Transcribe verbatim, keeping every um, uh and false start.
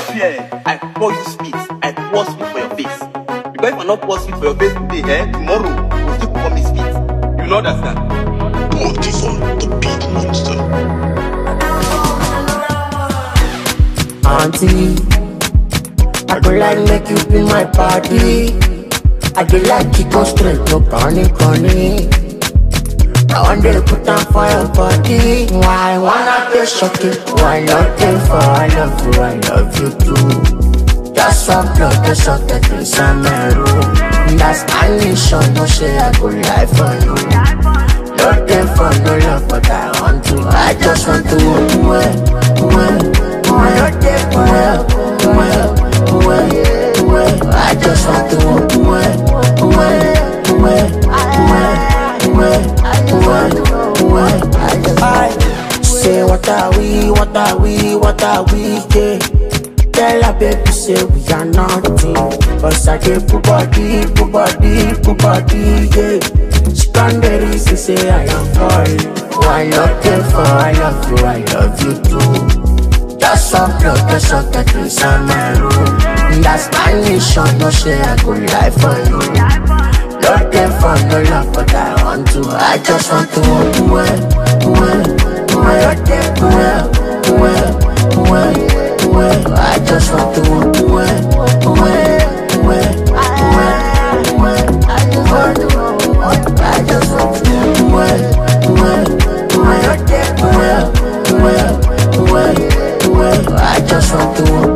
swear, I pour you spit, I pour spit for your face. Because if I not pour spit for your face today, eh, tomorrow, you still pour me spit. You know understand? Mortifon, the beat monster. Auntie, I go like make you be my body. I do like to go straight to corny corny. I want to put on for your body. Why wanna be shocking? Why not there for I love you, I love you too. Just some blood, just some that inside my room. That's animation, no shit, I go lie for you. Not there for no love, but I want to. I just want to walk away, away, away. Not there for love, away, away, away. I just want to walk away, away, away, away, away. I say what are we, what are we, what are we, yeah. Tell her baby say we are nothing. Cause I get put body, put body, put body, yeah. Strawberries, they say I am falling. Why not there for I love you, I love you too. Just some blood, just some that inside my room. That's my nation, no shit, I go lie for you. Not there for no love, but I want to. I just want to walk away, away, away. Not there for love, away, away, away. I just want to walk away, away, away, away, away. I just want to walk away. I just want to walk away, away, away. Not there for love, away, away, away. I just want to walk